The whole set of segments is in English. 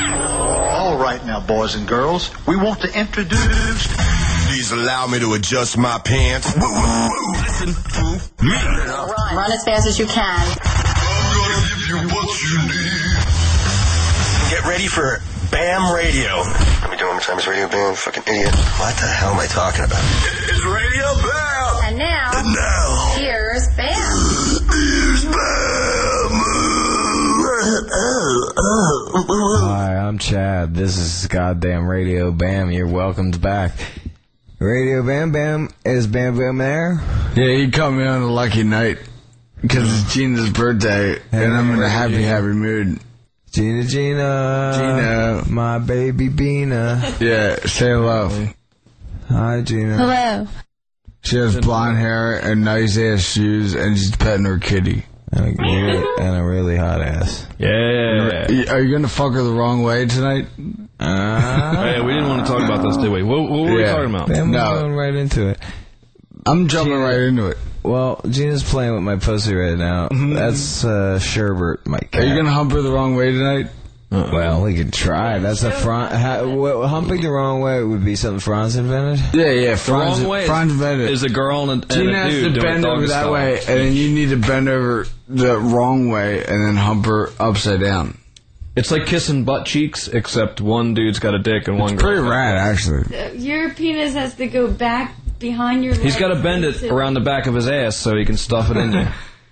All right now, boys and girls, we want to introduce... Please allow me to adjust my pants. Listen to me. Run as fast as you can. I'm gonna give you what you need. Get ready for BAM Radio. Let me do it one more time. It's Radio BAM, fucking idiot. What the hell am I talking about? It's Radio BAM. And now, here's BAM. Here's BAM. Hi, I'm Chad. This is goddamn Radio BAM. You're welcomed back. Radio Bam Bam, is Bam Bam there? Yeah, he caught me on a lucky night because it's Gina's birthday and I'm in a happy mood. Gina, my baby Bina. Yeah, say hello. Hi, Gina. Hello. She has blonde hair and nice ass shoes and she's petting her kitty. And a really hot ass. Yeah. Are you gonna fuck her the wrong way tonight? Hey, we didn't want to talk about this, did we? What were we talking about? Bam, we're going right into it. I'm jumping right into it. Well, Gina's playing with my pussy right now. That's Sherbert, my cat. Are you gonna hump her the wrong way tonight? Well, we could try. That's a humping the wrong way would be something Franz invented? Yeah. The wrong way Franz invented is a girl and a Gina has dude to doing bend over doggy that style. way, and then you need to bend over the wrong way and then hump her upside down. It's like kissing butt cheeks, except one dude's got a dick and one girl. Pretty rad, actually. Your penis has to go back behind your legs. He's got to bend it around the back of his ass so he can stuff it in you.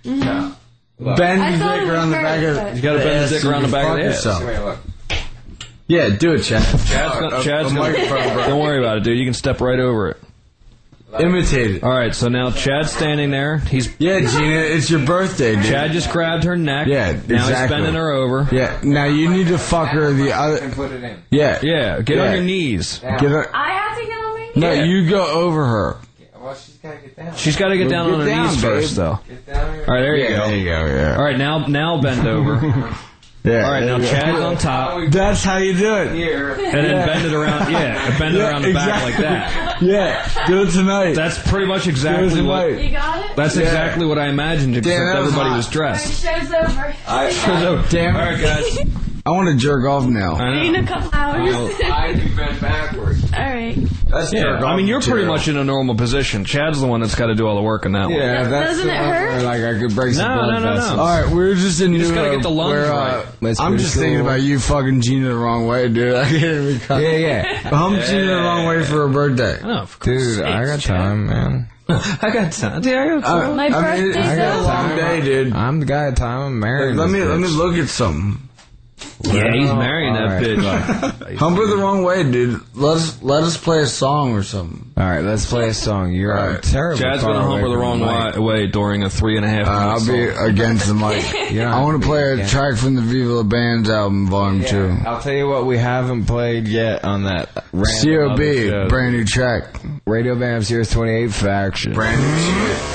Bend your dick around the back of. You got to bend his dick around the back of the ass. Yourself. Yeah, do it, Chad. Chad's gonna, don't worry about it, dude. You can step right over it. Imitate it. All right, so now Chad's standing there. Yeah, Gina, it's your birthday, dude. Chad just grabbed her neck. Yeah, Now he's bending her over. Yeah, now you need to fuck her the other. And put it in. Yeah. Get on your knees. Get her. I have to get on my No, Yeah. you go over her. Well, she's got to get down. She's got to get down on her down, knees babe. first, though. Get down here. All right, there you go. There you go, yeah. All right, now bend over. Yeah. All right, now Chad's on top. That's how you do it. Here. And then bend it around, bend it around the back like that. Yeah, do it tonight. That's pretty much exactly what. You got it? That's exactly what I imagined, except Damn, that was everybody hot. was dressed. Show's over. Damn. All right, guys. I want to jerk off now. I In know. a couple hours. I do bend backwards. Alright. That's Yeah, I mean, you're pretty Gerald. much in a normal position. Chad's the one that's got to do all the work on that one. Yeah, that's Doesn't the it one hurt? where, like, I could break some No, blood no, no, vessels. no. All right, we're just in. You just gotta get the lungs where, right. That's I'm pretty just thinking cool. about you fucking Gina the wrong way, dude. I can't even. Yeah. Hump Gina the wrong way for her birthday. Oh, of course. Dude, I got time, man. I got time. Dude, I got time. My birthday's it's been a over. long day, dude. I'm the guy at time. I'm married. Let me look at something. Yeah, he's marrying that Alright. bitch. Hump her the wrong way, dude. Let us play a song or something. All right, let's play a song. You're All right. terrible. Chad's far gonna hump her away the from wrong mic. way during a 3.5 minute I'll be song. against the mic. You don't I have want be to play a against- track from the Viva La Band's album, Volume 2. I'll tell you what we haven't played yet on that random other COB, show. brand new track. Radio Bam Series 28 Faction. Brand new shit.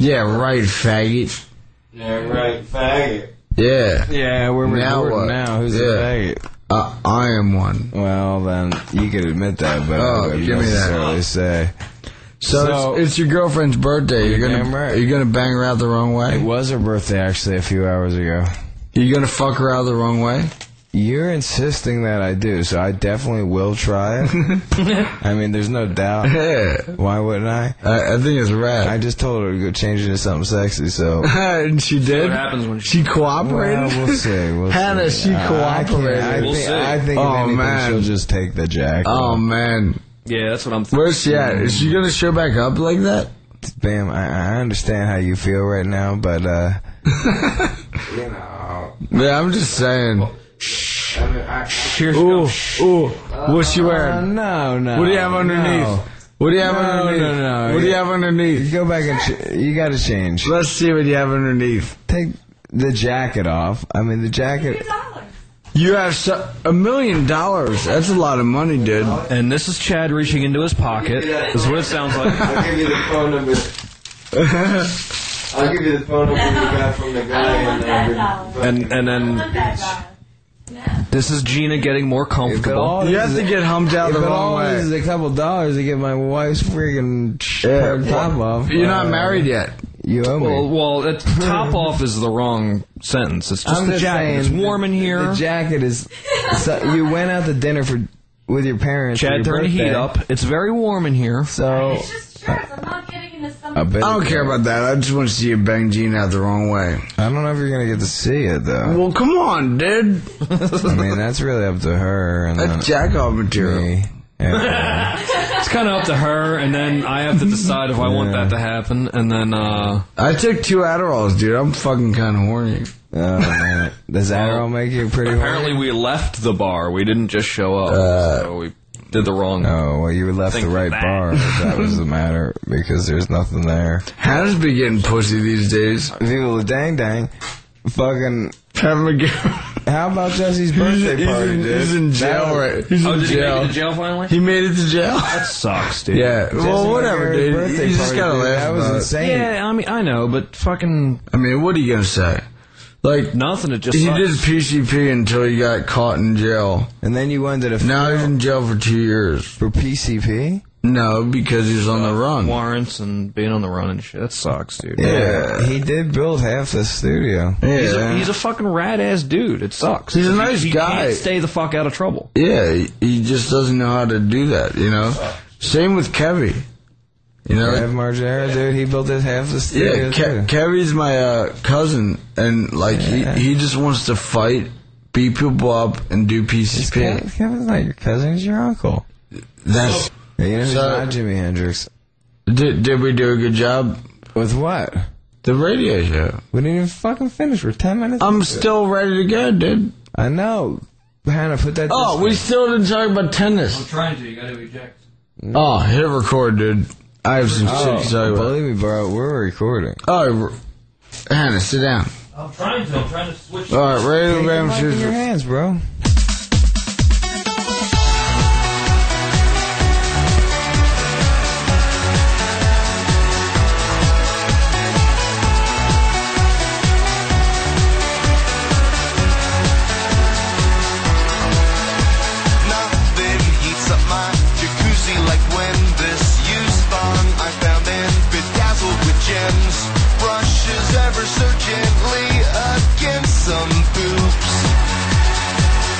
Yeah, right, faggot. Yeah, right, faggot. Yeah. Yeah, we're Now recording what? now. Who's Yeah. a faggot? I am one. Well, then you could admit that, but I wouldn't give me that. necessarily say. So it's your girlfriend's birthday. You're damn right. gonna bang her out the wrong It way. was her birthday actually a few hours ago. You're gonna fuck her out the wrong way. You're insisting that I do, so I definitely will try it. I mean, there's no doubt. Yeah. Why wouldn't I? I think it's rad. I just told her to go change into something sexy, so. And she did. What happens when she cooperated? Well, we'll see. We'll Hannah, see. she cooperated. We'll see. I think Oh, if anything, man. she'll just take the jacket. Oh man, Yeah, that's what I'm thinking. where's she at? Is she gonna show back up like that? Bam, I understand how you feel right now, but, you know. Yeah, I'm just saying. Here's Ooh, what's she wearing? No. What do you have underneath? No. What do you have No, underneath? no. What do you have underneath? Go back and you gotta change. Let's see what you have underneath. Take the jacket off. I mean, the jacket. You have $1 million. That's a lot of money, dude. And this is Chad reaching into his pocket. This is what it sounds like. I'll give you the phone number. I'll give you the phone number you got from the guy. And then this is Gina getting more comfortable. You have to get humped out the But wrong all this is way. a couple dollars to get my wife's freaking top off. You're not married yet. You owe me. Well, top off is the wrong sentence. It's just I'm the just jacket. saying, It's warm in here. The jacket is. So you went out to dinner with your parents. for Chad, your turn the heat birthday. up. It's very warm in here. So It's just stress. I'm not getting into I something. bet. I don't care about that. I just want to see you bang Gene out the wrong way. I don't know if you're gonna get to see it though. Well, come on, dude. I mean, that's really up to her. And then That's jack off material. me. Yeah. It's kind of up to her, and then I have to decide if I want that to happen. And then, I took 2 Adderalls, dude. I'm fucking kind of horny. Oh man, does Adderall make you pretty? apparently we left the bar. We didn't just show up. So we did the wrong. Oh well, you left the Think right that. bar. If that was the matter, because there's nothing there. Hannah's been getting pussy these days. People, dang, fucking. Having a good. How about Jesse's birthday party, dude? He's in jail, right? He's Oh, in did he make jail. it to jail finally? He made it to jail. That sucks, dude. Yeah. Well, whatever, Jesse dude. birthday You just party, gotta dude. laugh That was about it. insane. Yeah, I mean, I know, but fucking I mean, what are you gonna say? Like, nothing. It just he sucks. did PCP until he got caught in jail. And then you went to the Now he's in jail for 2 years. for PCP. No, because he's on the run. warrants and being on the run and shit. That sucks, dude. Yeah. He did build half the studio. Yeah. He's a fucking rad ass dude. It sucks. He's a nice he guy. Can't stay the fuck out of trouble. Yeah, he just doesn't know how to do that, you know? Same with Kevy. You know? Kev Margera, dude, he built his half the studio. Yeah, too. Kevy's my cousin, and, like, he just wants to fight, beat people up, and do PCP. Kevin's not your cousin, he's your uncle. That's... You know, he's So- not Jimi Hendrix. Did we do a good job? With what? The radio show. We didn't even fucking finish. We're 10 minutes. I'm still ready to go, dude. I know. Hannah, put that. Oh, this we way. still didn't talk about tennis. trying to. You gotta eject. Oh, hit record, dude. I have some shit to Oh, tell you about. believe me, bro. We're recording. Oh, Hannah, sit down. I'm trying to switch. All right, radio Take bam your mic in your shoes. hands, bro. Nothing heats up my jacuzzi like when this used thong I found and bedazzled with gems brushes ever so gently against some boobs.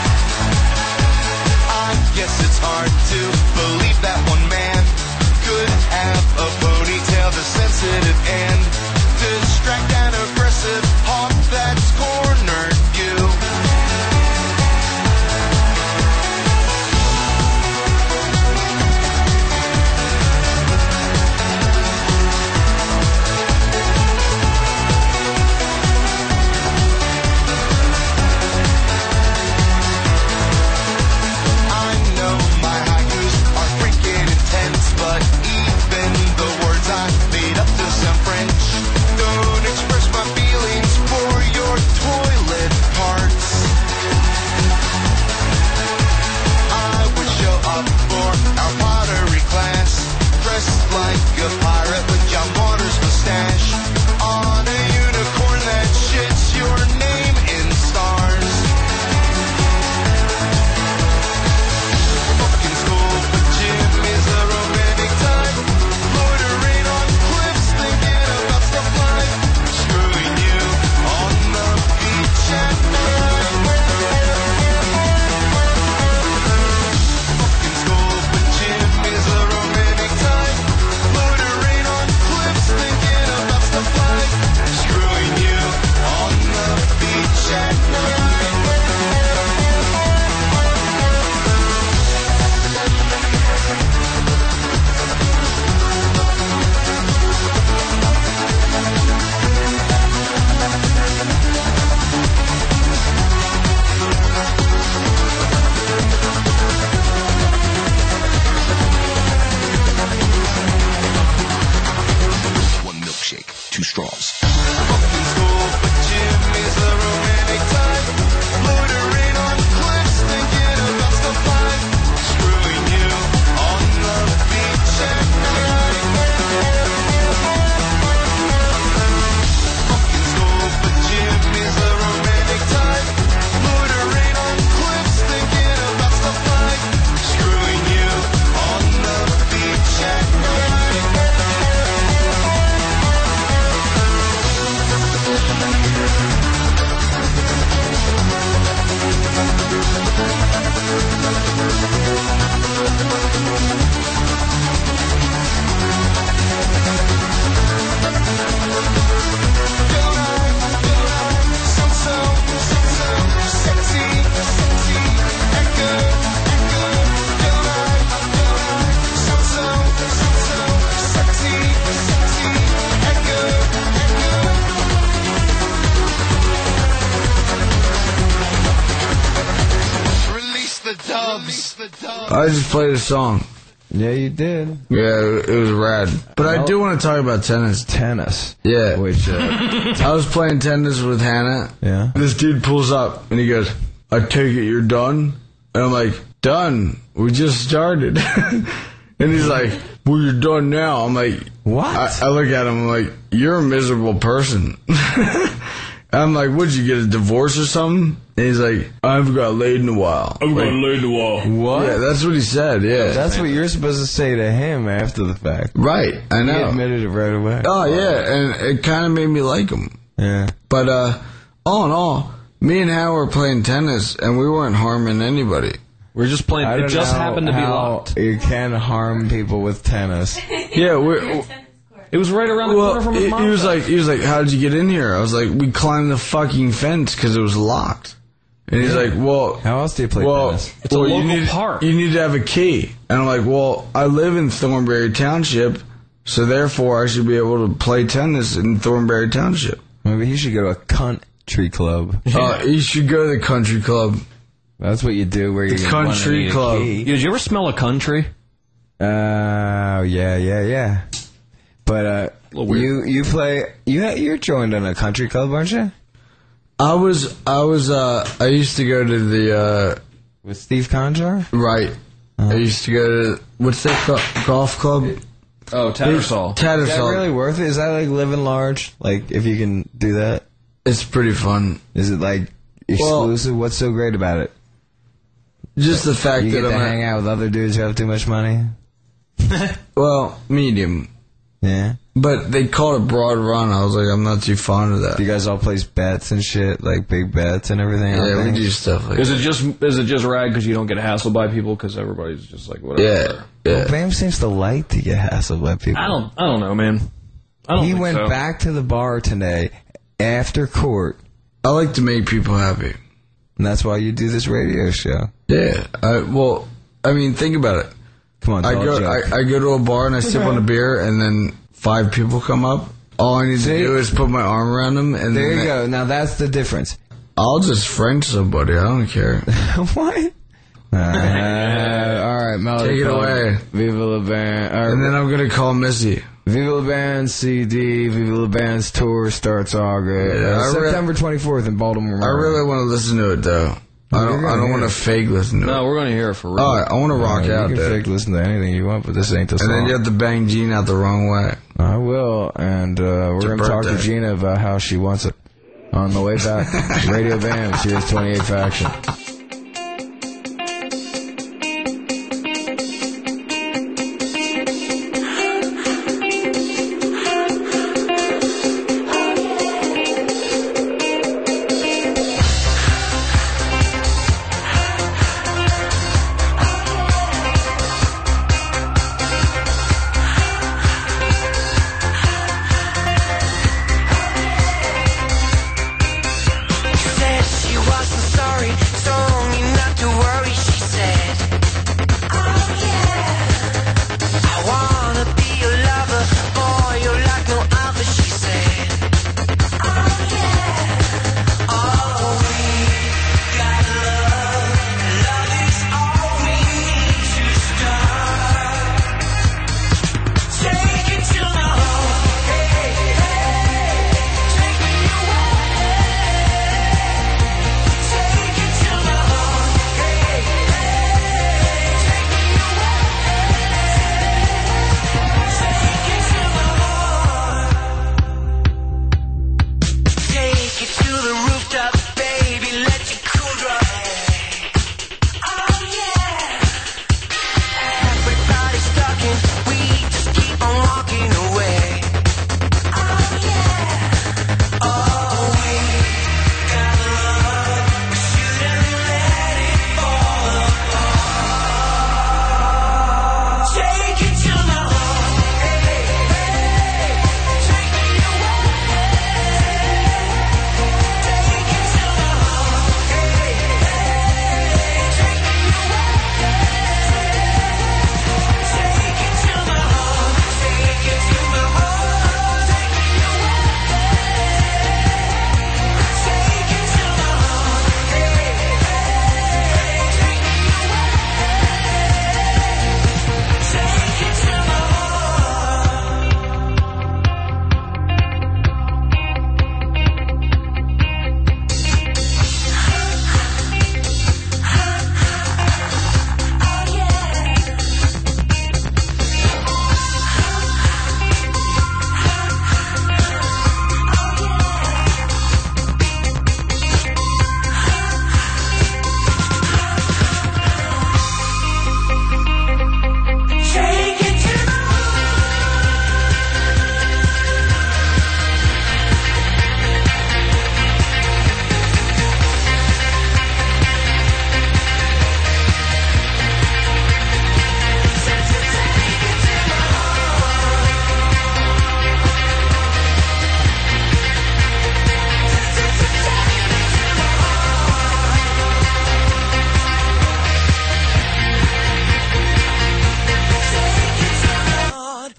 I just played a song. Yeah, you did. Yeah, it was rad. But I do want to talk about tennis. Tennis. Yeah. Which, I was playing tennis with Hannah. yeah. This dude pulls up and he goes, I take it you're done? And I'm like, done? We just started. And he's like, well, you're done now. I'm like, What? I look at him, I'm like, you're a miserable person. I'm like, what'd you get, a divorce or something? And he's like, I haven't got laid in a while. lay the wall. What? Yeah, that's what he said, yeah. That's what you're supposed to say to him after the fact. Right, I He know. admitted it right away. Oh, yeah, and it kind of made me like him. Yeah. But, all in all, me and Hal were playing tennis, and we weren't harming anybody. We're just playing. I It don't just know happened to be how locked. You can harm people with tennis. Yeah, we're... It was right around the Well, corner from his he mom's was like, how did you get in here? I was like, we climbed the fucking fence because it was locked. And he's like, well, How else do you play tennis? It's a you local need, park. You need to have a key. And I'm like, well, I live in Thornberry Township, so therefore I should be able to play tennis in Thornberry Township. Maybe he should go to a country club. You should go to the country club. That's what you do where you The get country club. Did you ever smell a country? Yeah. But you play. You're joined in a country club, aren't you? I used to go to the With Steve Conjar? right. I used to go to what's that golf club? Oh, Tattersall. Is that Tattersall. really worth it? Is that like living large? Like if you can do that, It's pretty fun. is it like exclusive? What's so great about it? Just the fact You that get to I'm hang out with other dudes who have too much money. medium. Yeah. But they called it Broad Run. I was like, I'm not too fond of that. Do you guys all place bets and shit, like big bets and everything? on Yeah, we things? do stuff like Is that. it just rag because you don't get hassled by people because everybody's just like whatever? Yeah. Well, Bam seems to like to get hassled by people. I don't know, man. I don't He think went so. back to the bar today after court, I like to make people happy. and that's why you do this radio show. Yeah. Think about it. Come on, I tell a joke. go to a bar and I sip on a beer, and then 5 people come up. All I need to do is put my arm around them, and There then you go. Now that's the difference. I'll just French somebody. I don't care. What? All right, Melody. Take it away. Viva La Band. And then I'm gonna call Missy. Viva La Band CD. Viva La Band's tour starts August. Yeah, September 24th in Baltimore. I really want to listen to it though. I don't want to fake listen to it. No, we're gonna hear it for real. All right, I want to rock you out can there. fake listen to anything you want, but this ain't the song. And then you have to bang Gene out the wrong way. I will, and we're your going to talk to birthday. Gina about how she wants it. On the way back, Radio Bam, Series 28 Faction. Said she wasn't sorry, so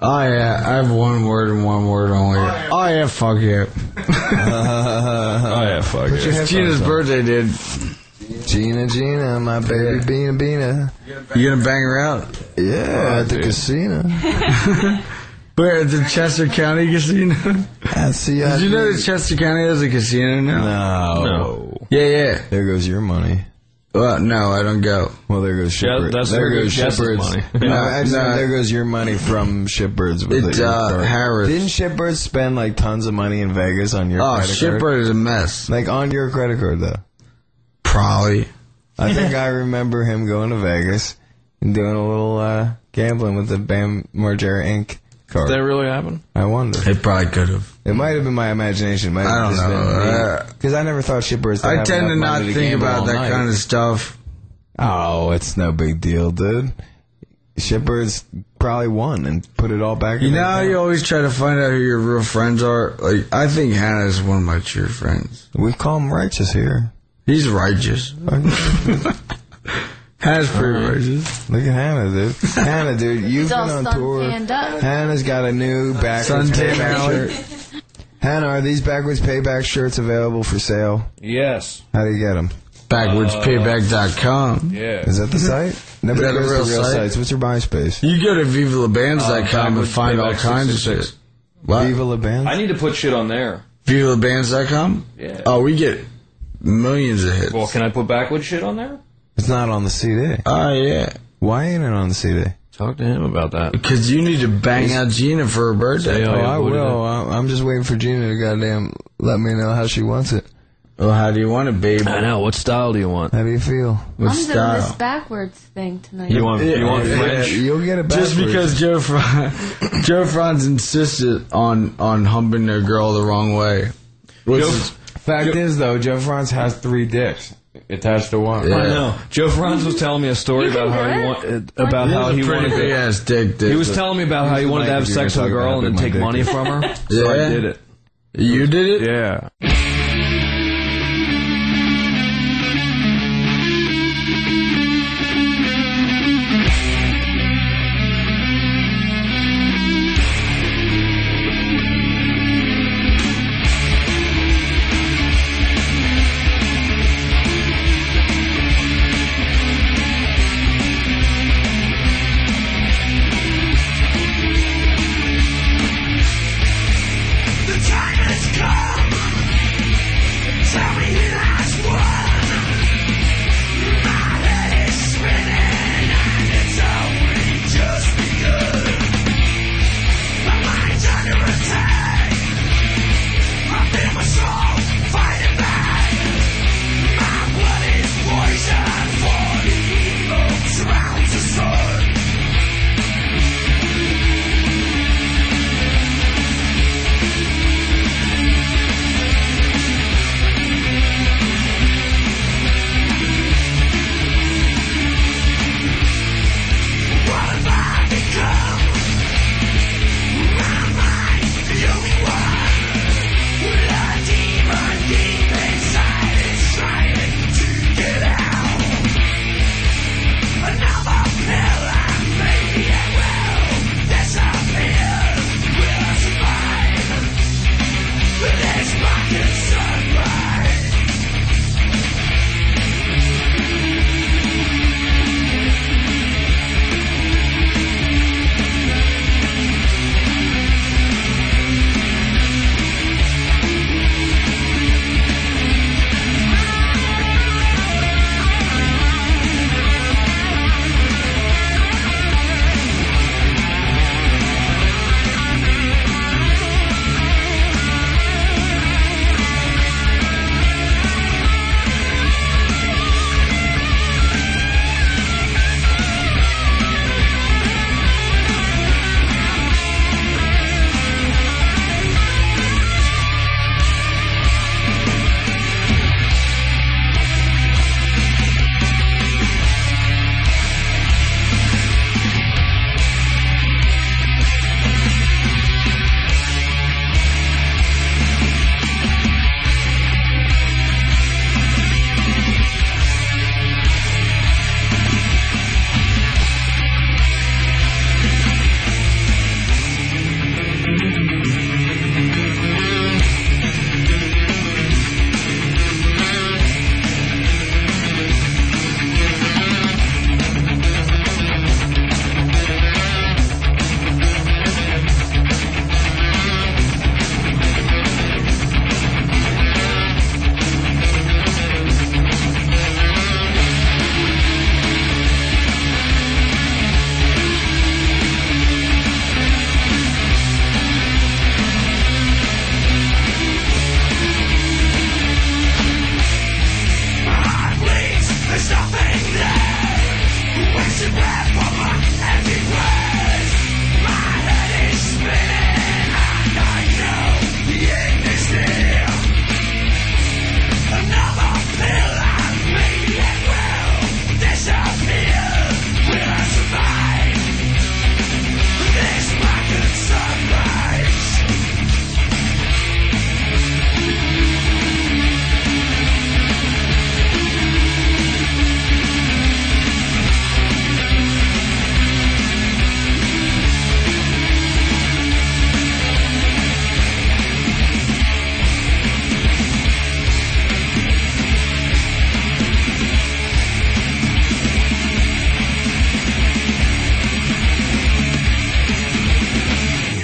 Oh, yeah. I have one word and one word only. Oh, yeah, fuck you. Oh, yeah, fuck it. It's Gina's birthday, dude. Gina, my baby Bina. You gonna bang her out? Yeah, at the casino. Where, at the Chester County Casino? Did you know that Chester County has a casino now? No. Yeah. There goes your money. Well, no, I don't go. Well, there goes Shipbirds. that's there where goes Jess's Shipbirds. money. No, there goes your money from Shipbirds. It's Harris. Didn't Shipbirds spend like tons of money in Vegas on your credit card? Shipbird is a mess. Like on your credit card though. Probably. I think I remember him going to Vegas and doing a little gambling with the Bam Margera Inc. card. Did that really happen? I wonder. It probably could have. It might have been my imagination. I don't know. Because I never thought Shipbirds. I tend to not think about that kind of stuff. Oh, it's no big deal, dude. Shipbirds probably won and put it all back in. You know how you always try to find out who your real friends are? Like, I think Hannah is one of my true friends. We call him righteous here. He's righteous. Hannah's pretty righteous. Look at Hannah, dude. Hannah, dude, you've been on tour. Hannah's got a new backwards payback shirt. Hannah, are these backwards payback shirts available for sale? Yes. How do you get them? BackwardsPayback.com. Yeah. Is that the site? Nobody Is that a goes real to real site? sites. What's your MySpace? You go to VivaLaBands.com and find all kinds of 666. shit. What? Viva La Band? I need to put shit on there. VivaLaBands.com? Yeah. Oh, we get millions of hits. Well, can I put backwoods shit on there? It's not on the CD. Oh, yeah. Why ain't it on the CD? Talk to him about that. Because you need to bang out Gina for her birthday. Say, Oh, yeah, I what is will. I'm just waiting for Gina to goddamn let me know how she wants it. Well, how do you want it, babe? I know. What style do you want? How do you feel? What I'm doing this style? backwards thing tonight. You want French? You'll get it back. Just because Joe Franz insisted on humping their girl the wrong way. Fact is, though, Joe Franz has 3 dicks attached to one. Yeah. I know. Joe Franz was telling me a story about how he wanted big to. ass dick. He was telling me about how he wanted to have sex with a girl and then take money from her. So I Yeah. did it. You did it? Yeah. The time has come.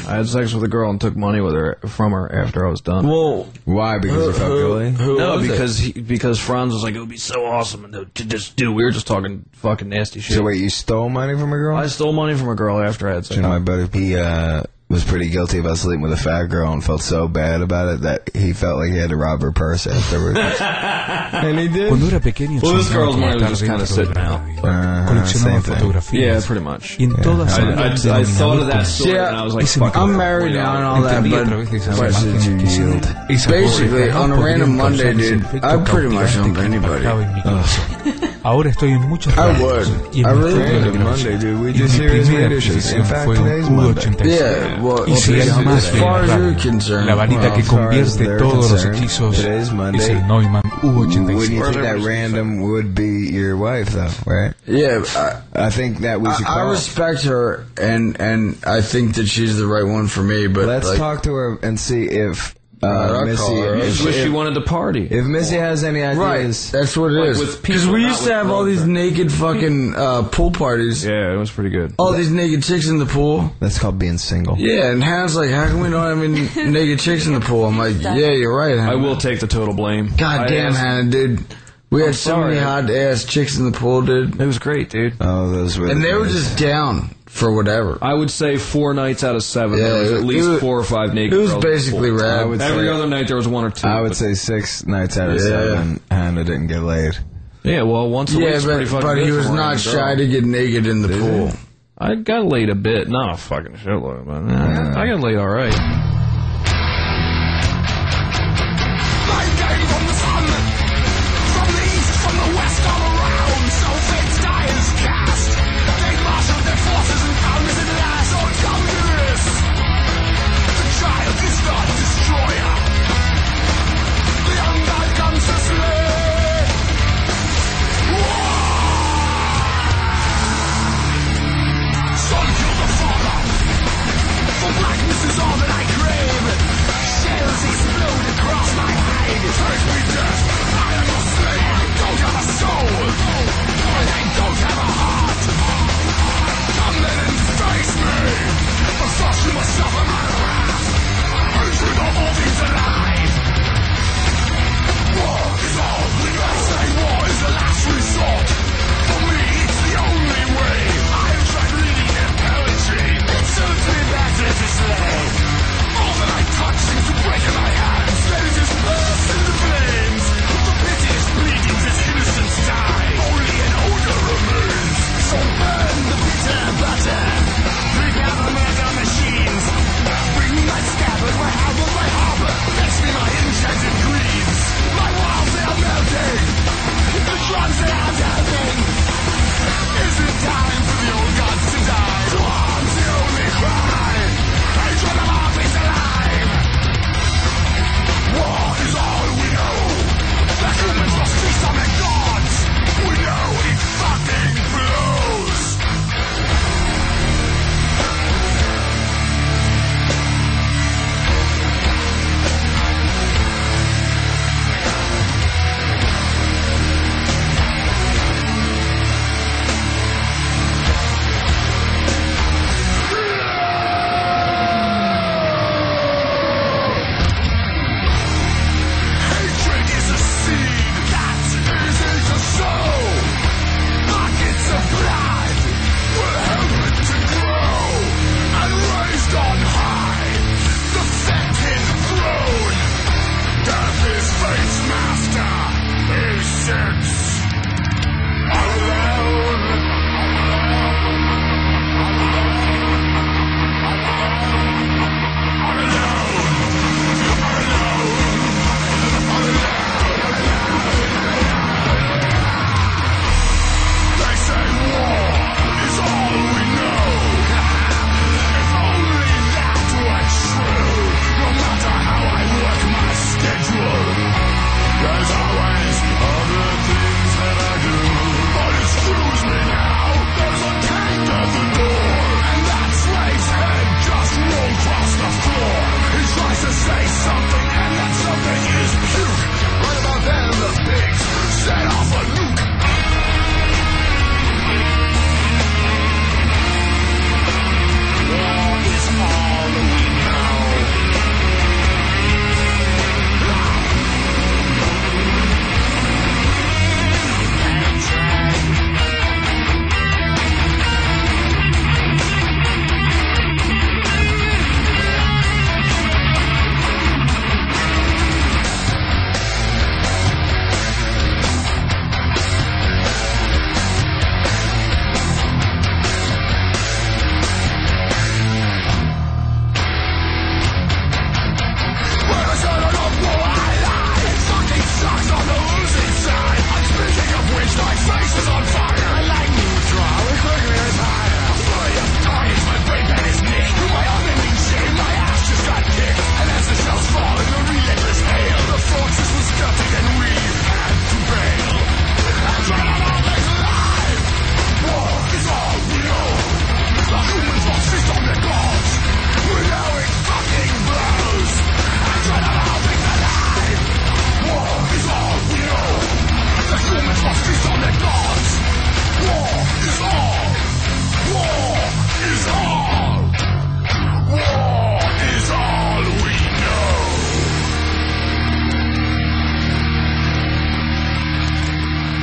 I had sex with a girl and took money from her after I was done. Well, why? Because you felt guilty? No, because Franz was like, it would be so awesome to just do. We were just talking fucking nasty shit. So wait, you stole money from a girl? I stole money from a girl after I had sex. You know, my buddy, he was pretty guilty about sleeping with a fat girl and felt so bad about it that he felt like he had to rob her purse afterwards. And he did. Well, this girl's money was just kind of sitting out. Same thing. Yeah, pretty much. I thought of that story and I was like, fuck it. I'm married now and all that, but basically, on a random Monday, dude, I pretty much hump anybody. I would. I really would. Monday, dude. We just hear his radio shows. In fact, today's Monday. Yeah. Well, as far as you're concerned, la varita que convierte todos los hechizos es el Neumann U86. When you think that random would be your wife, though, right? Yeah, I think that we should call. I respect her, and I think that she's the right one for me. But let's talk to her and see if Missy. If she wanted to party. If Missy has any ideas, right? That's what it is. Because we used to have all these naked fucking pool parties. Yeah, it was pretty good. All these naked chicks in the pool. That's called being single. Yeah, and Hannah's like, how come we don't have any naked chicks in the pool? I'm like, yeah, you're right, Hannah. I will take the total blame. God damn, Hannah, dude. We had so many hot ass chicks in the pool, dude. It was great, dude. Oh, those were. And they were just down for whatever. I would say 4 nights out of 7, there was at least 4 or 5 naked girls. It was basically rad. Every other night there was 1 or 2. I would say 6 nights out of 7, Hannah didn't get laid. Yeah, well, once a week. But he was not shy to get naked in the pool. I got laid a bit, not a fucking shitload, but I got laid all right.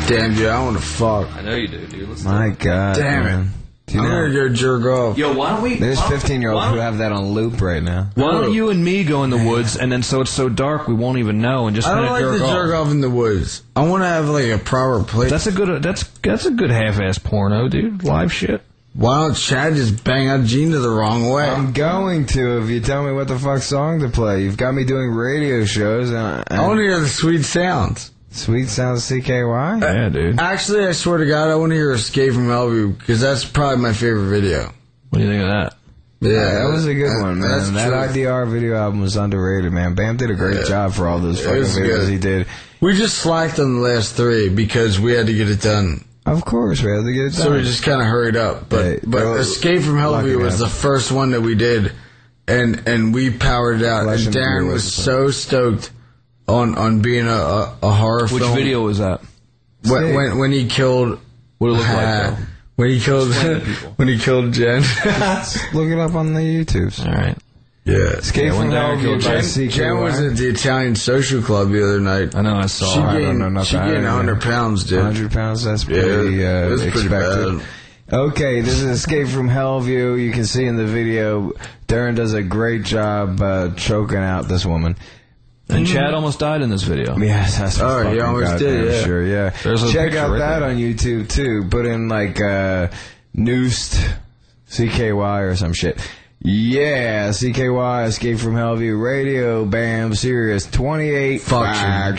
Damn, dude, I want to fuck. I know you do, dude. My God. Damn it. I'm gonna go jerk off. Yo, why don't we... There's 15-year-olds who have that on loop right now. Why don't you and me go in the woods, and then so it's so dark we won't even know, and just I don't like to jerk off in the woods. I want to have like a proper place. That's a good half-ass porno, dude. Live shit. Why don't Chad just bang out Gina the wrong way? I'm going to if you tell me what the fuck song to play. You've got me doing radio shows. I want to hear the Sweet Sounds. Sweet Sounds CKY? Yeah, dude. Actually, I swear to God, I want to hear Escape from Hellview, because that's probably my favorite video. What do you think of that? Yeah, that was a good one, man. That IDR video album was underrated, man. Bam did a great job for all those fucking videos he did. We just slacked on the last 3 because we had to get it done. Of course, we had to get it done. So we just kind of hurried up. But Escape from Hellview was the first one that we did, and we powered it out. And Darren was so stoked on being a horror film. Which video was that? When he killed... What did it look like, though? When he killed Jen. Look it up on the YouTubes. All right. Yeah. Escape from Hellview. Jen was at the Italian Social Club the other night. I know, I saw her. She gained 100 pounds, dude. 100 pounds, that's pretty expected. Bad. Okay, this is Escape from Hellview. You can see in the video, Darren does a great job choking out this woman. And Chad almost died in this video. Yes, that's what he almost did, yeah. Sure, yeah. Check out that on YouTube, too. Put in, like, Noosed CKY or some shit. Yeah, CKY, Escape from Hellview Radio, Bam, Sirius 28. Function.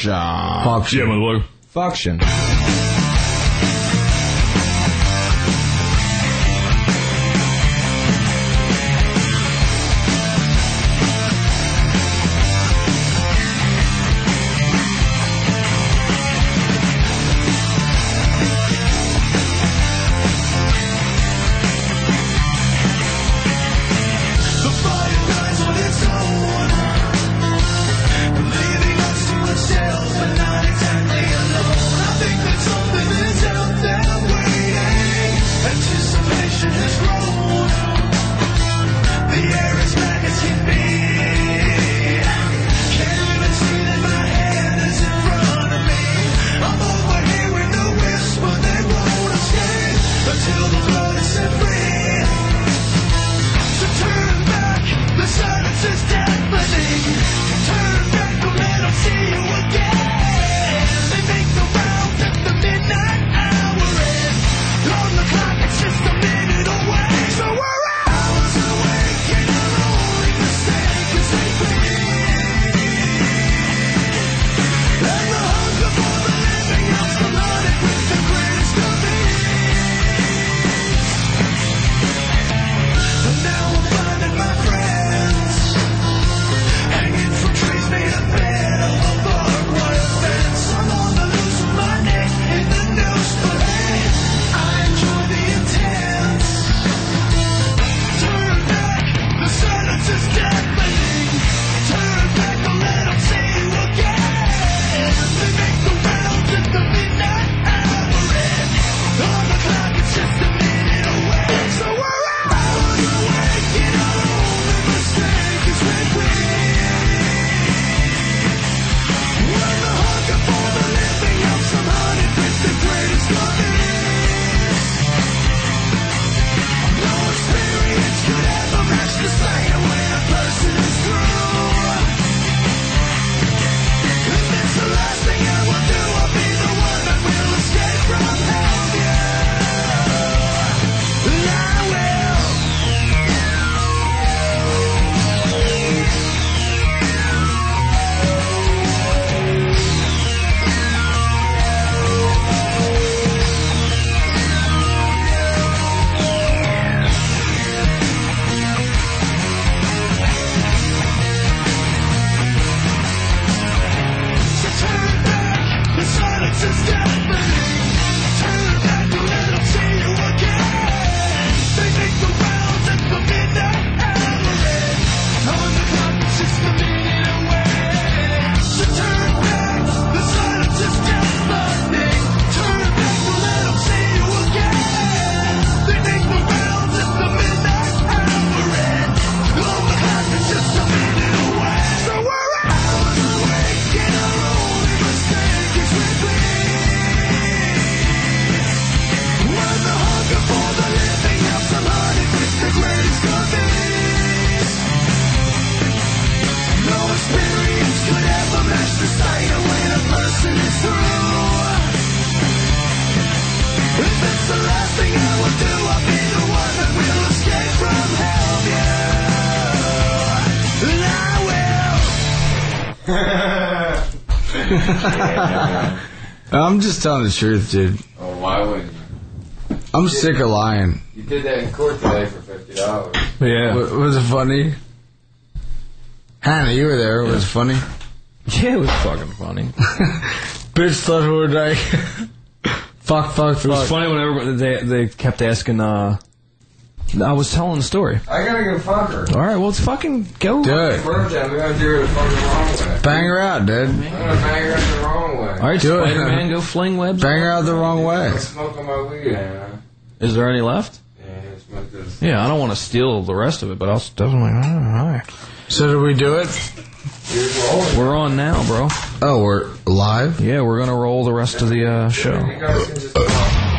Function. Leaving us to ourselves, but not exactly alone. I think that I'm just telling the truth, dude. Oh, why wouldn't you? I'm sick of lying. You did that in court today for $50. Yeah. Was it funny? Hannah, you were there. Was it funny? Yeah, it was fucking funny. Bitch thought we were like, fuck. It was funny whenever they kept asking, I was telling the story. I gotta go fuck her. Alright, well, let's fucking go. Do it. First time, we gotta do her the fucking wrong way. Bang her out, dude. I'm gonna bang her out the wrong way. Alright, Do it, Spider-Man, go fling webs. Bang her out the wrong way. I'm smoking my weed, Hannah. Is there any left? Yeah, smoke this. Yeah, I don't want to steal the rest of it, but I'll definitely. Alright. So did we do it? We're on now, bro. Oh, we're live? Yeah, we're gonna roll the rest of the show. You guys can just talk.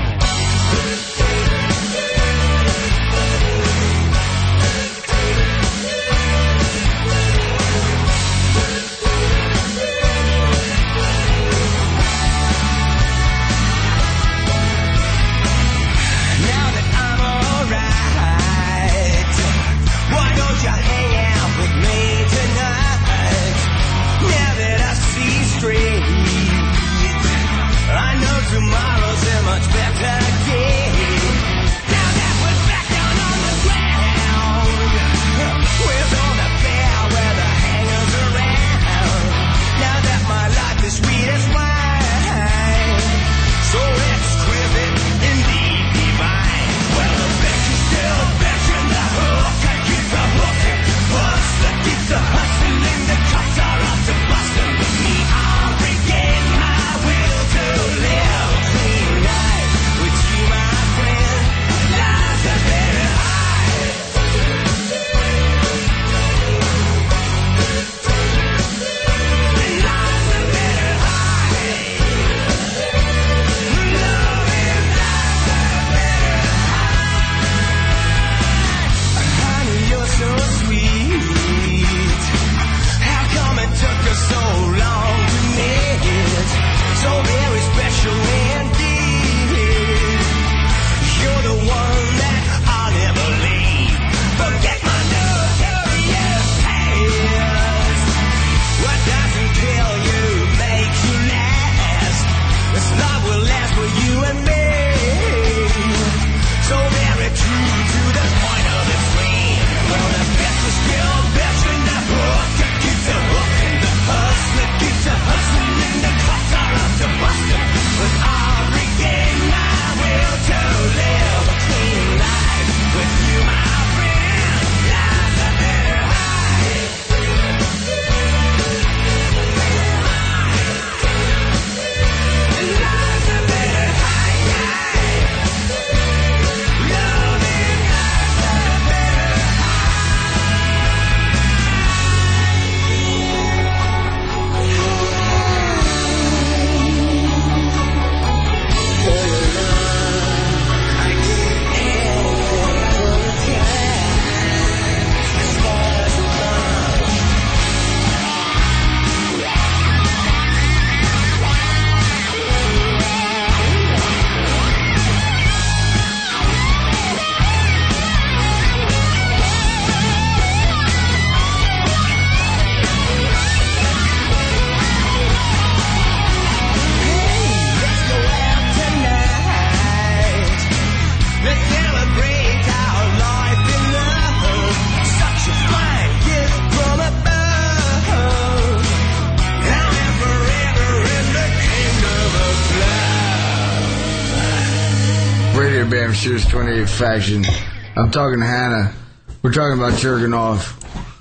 Bam Shoes 28 faction. I'm talking to Hannah. We're talking about jerking off.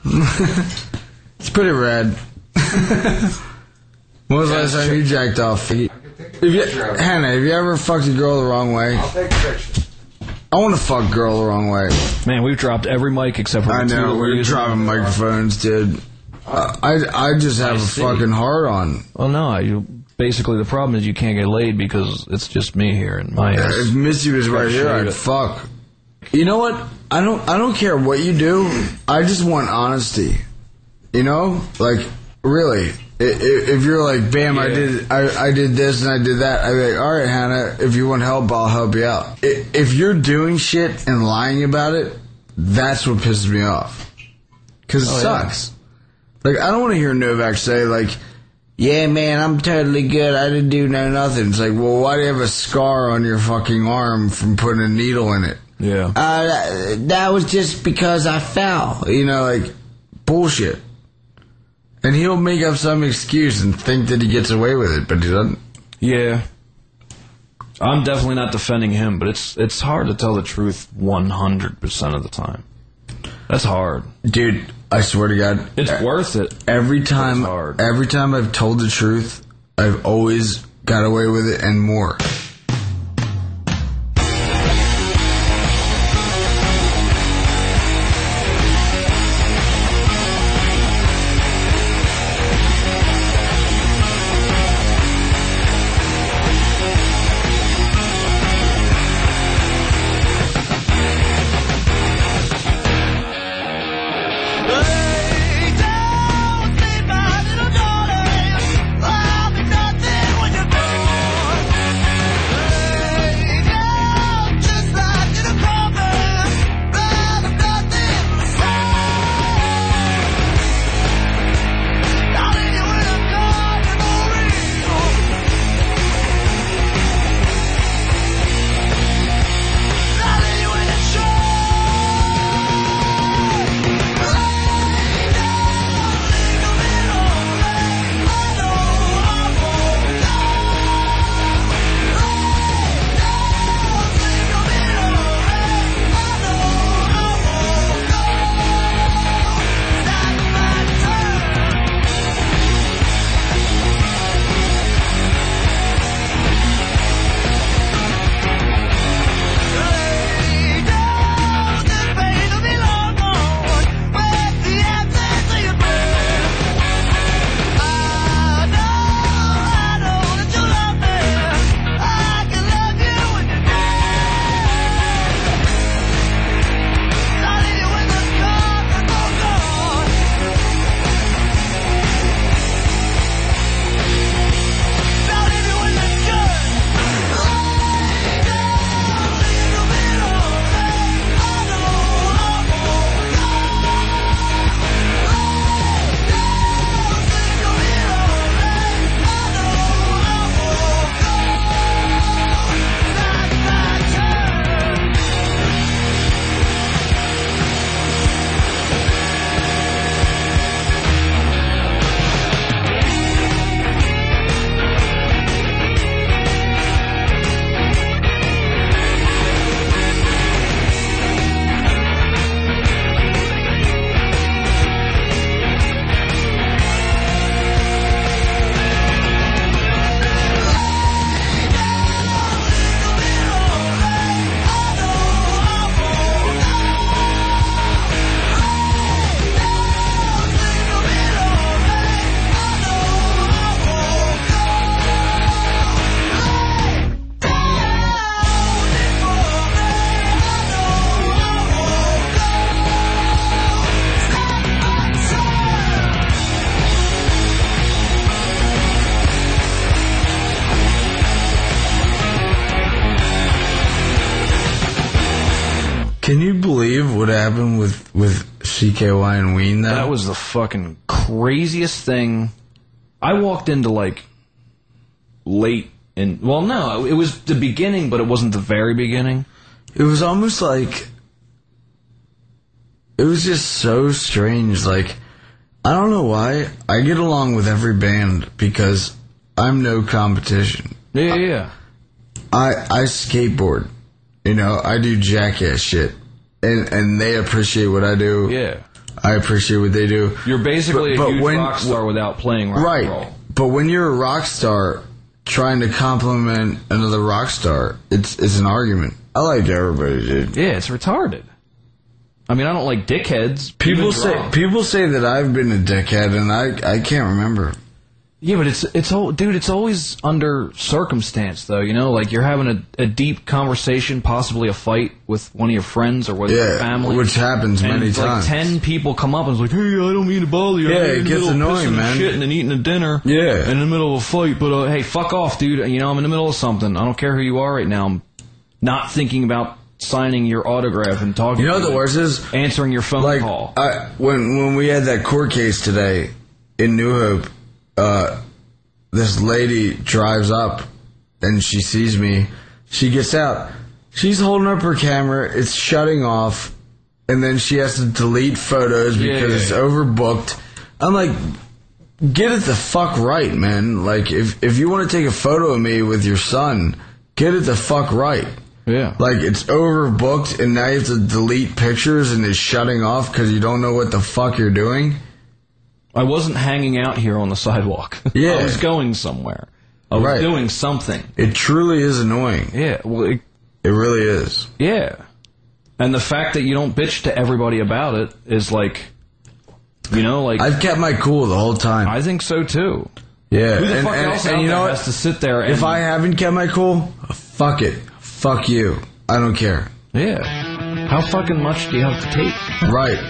It's pretty rad. When was the last time you jacked off? Hannah, have you ever fucked a girl the wrong way? I'll take a picture. I want to fuck a girl the wrong way. Man, we've dropped every mic except for the I know, two. we're dropping microphones, dude. I just have a fucking hard on. Well, no, basically the problem is you can't get laid because it's just me here and my ass. If Missy was right here, I'd fuck. You know what? I don't care what you do. I just want honesty. You know? Like, really, if you're like, bam, I did this and I did that, I'd be like, all right, Hannah, if you want help, I'll help you out. If you're doing shit and lying about it, that's what pisses me off. Because it sucks. Yeah. Like, I don't want to hear Novak say, like, yeah, man, I'm totally good. I didn't do nothing. It's like, well, why do you have a scar on your fucking arm from putting a needle in it? Yeah. That was just because I fell. You know, like, bullshit. And he'll make up some excuse and think that he gets away with it, but he doesn't. Yeah. I'm definitely not defending him, but it's hard to tell the truth 100% of the time. That's hard. Dude, I swear to God. It's worth it. Every time I've told the truth, I've always got away with it and more. Can you believe what happened with CKY and Ween, though? That was the fucking craziest thing. I walked into, like, late in... Well, no, it was the beginning, but it wasn't the very beginning. It was almost like... It was just so strange. Like, I don't know why. I get along with every band because I'm no competition. Yeah. I skateboard. You know, I do jackass shit. And they appreciate what I do. Yeah. I appreciate what they do. You're basically a huge rock star without playing rock and roll. But when you're a rock star trying to compliment another rock star, it's an argument. I like everybody, dude. Yeah, it's retarded. I mean, I don't like dickheads. People say that I've been a dickhead, and I can't remember. Yeah, but it's always under circumstance, though. You know, like you're having a deep conversation, possibly a fight with one of your friends or with your family, which happens many times. Like 10 people come up and it's like, "Hey, I don't mean to bother you." Yeah, it gets annoying, man. Shitting and eating a dinner. Yeah, in the middle of a fight. But hey, fuck off, dude. You know, I'm in the middle of something. I don't care who you are right now. I'm not thinking about signing your autograph and talking. You know what the worst is? Answering your phone call. When we had that court case today in New Hope. This lady drives up and she sees me. She gets out. She's holding up her camera. It's shutting off. And then she has to delete photos because it's overbooked. I'm like, get it the fuck right, man. Like, if you want to take a photo of me with your son, get it the fuck right. Yeah. Like, it's overbooked and now you have to delete pictures and it's shutting off because you don't know what the fuck you're doing. I wasn't hanging out here on the sidewalk. Yeah. I was going somewhere. I was doing something. It truly is annoying. Yeah, well, it really is. Yeah. And the fact that you don't bitch to everybody about it is like, you know, like... I've kept my cool the whole time. I think so, too. Yeah. Who the fuck else out there has to sit there and... If I haven't kept my cool, fuck it. Fuck you. I don't care. Yeah. How fucking much do you have to take? Right.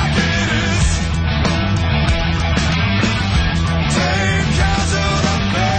Take care of the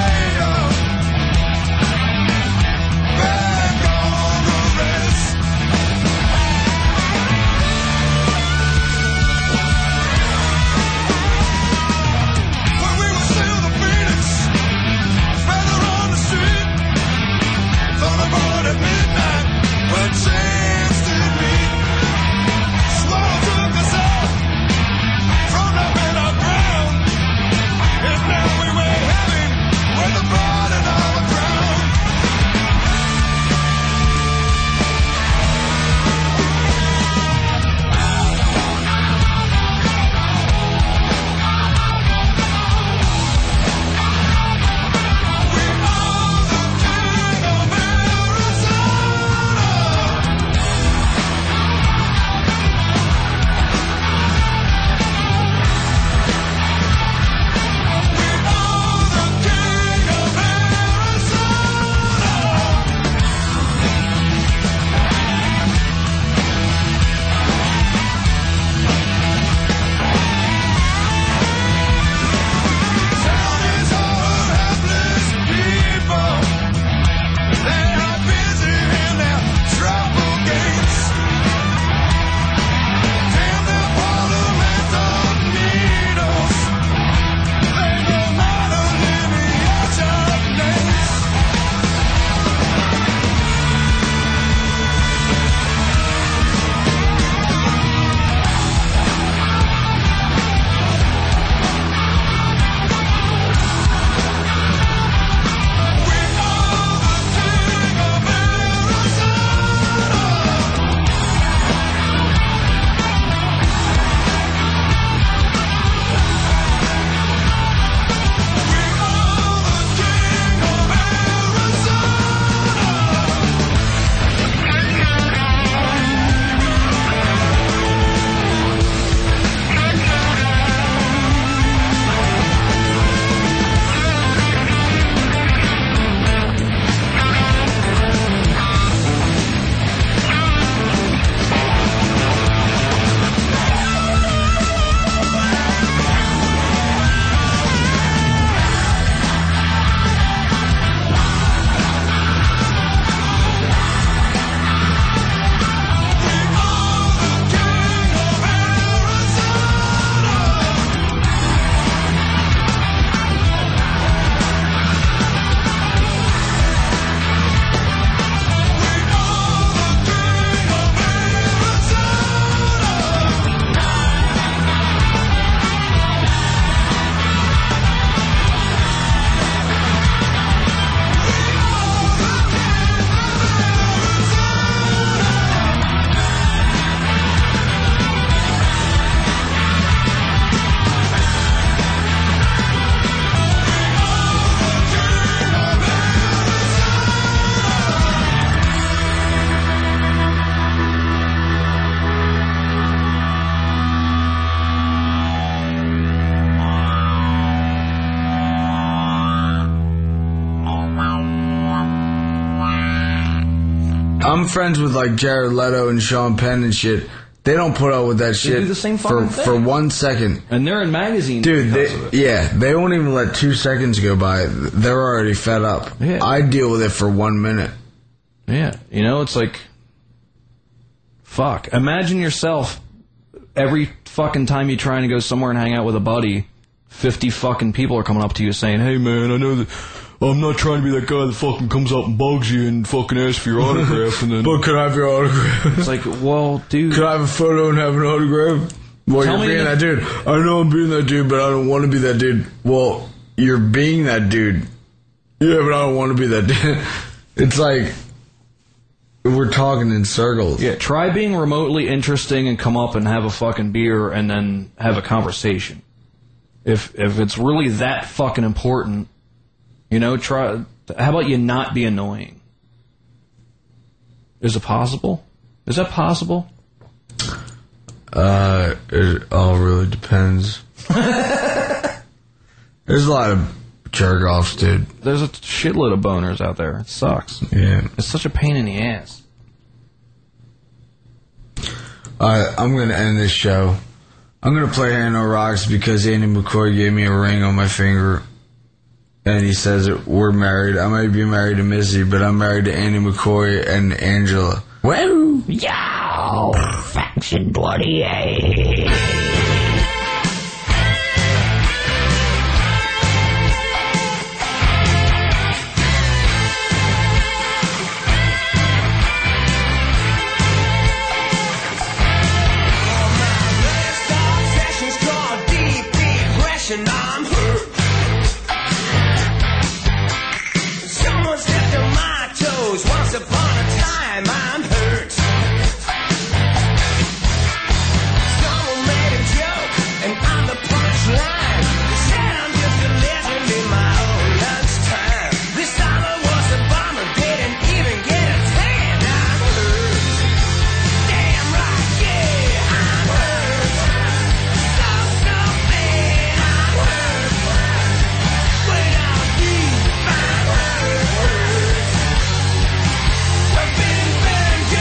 I'm friends with like Jared Leto and Sean Penn and shit. They don't put up with that shit do the same fucking thing. for 1 second. And they're in magazines. Dude, they won't even let 2 seconds go by. They're already fed up. Yeah. I deal with it for 1 minute. Yeah. You know, it's like, fuck. Imagine yourself, every fucking time you're trying to go somewhere and hang out with a buddy, 50 fucking people are coming up to you saying, hey man, I know that I'm not trying to be that guy that fucking comes up and bugs you and fucking asks for your autograph and then... But can I have your autograph? It's like, well, dude... Can I have a photo and have an autograph? Well, you're being that dude. I know I'm being that dude, but I don't want to be that dude. Well, you're being that dude. Yeah, but I don't want to be that dude. It's like... We're talking in circles. Yeah, try being remotely interesting and come up and have a fucking beer and then have a conversation. If it's really that fucking important... You know, how about you not be annoying? Is it possible? Is that possible? It all really depends. There's a lot of jerk-offs, dude. There's a shitload of boners out there. It sucks. Yeah. It's such a pain in the ass. I'm going to end this show. I'm going to play Hand No Rocks because Andy McCoy gave me a ring on my finger. And he says that we're married. I might be married to Missy, but I'm married to Andy McCoy and Angela. Well, yo, Faction 28. I'm hurt. Someone stepped on my toes. Once upon a time, I'm hurt. Someone made a joke, and I'm the punchline. They said I'm just a legend in my own lunchtime. This summer was a bomber, didn't even get a tan. I'm hurt. Damn right, yeah, I'm hurt. So bad, I'm hurt. Without you, I'm hurt. I've been burned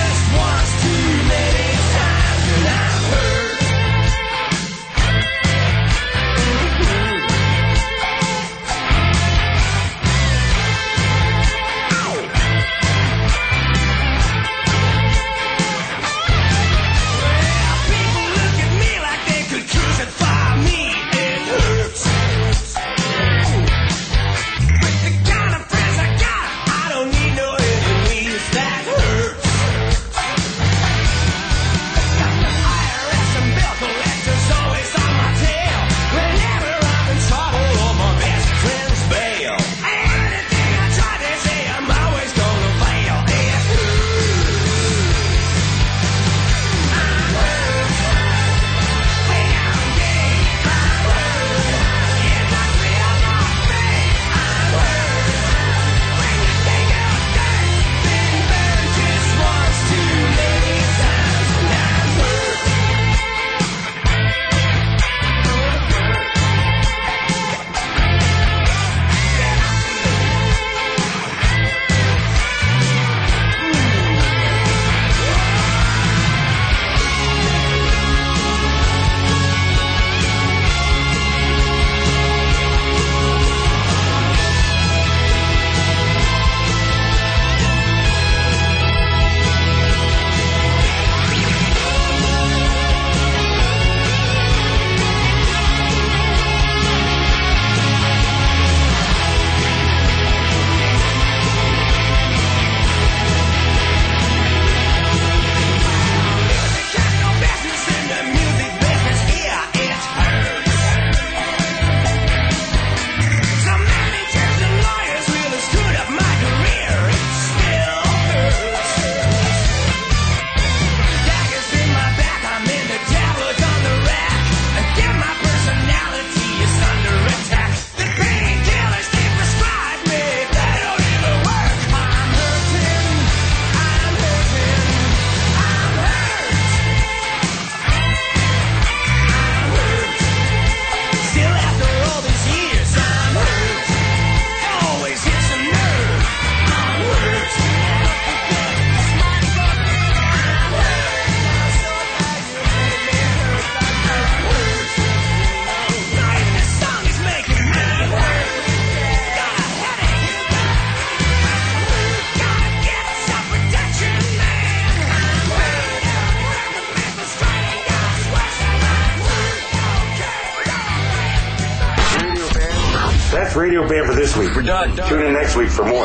Radio Bam for this week. We're done. Tune in next week for more.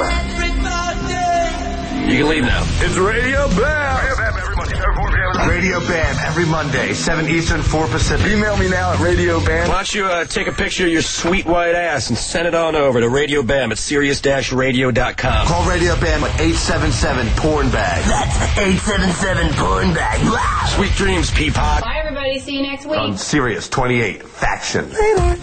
You can leave now. It's Radio Bam. Radio Bam every Monday, 7 Eastern, 4 Pacific. Email me now at Radio Bam. Why don't you take a picture of your sweet white ass and send it on over to Radio Bam at Sirius-Radio.com. Call Radio Bam at 877-PORN-BAG. That's 877-PORN-BAG. Wow. Sweet dreams, Peapod. Bye, everybody. See you next week. On Sirius 28 Faction. Later.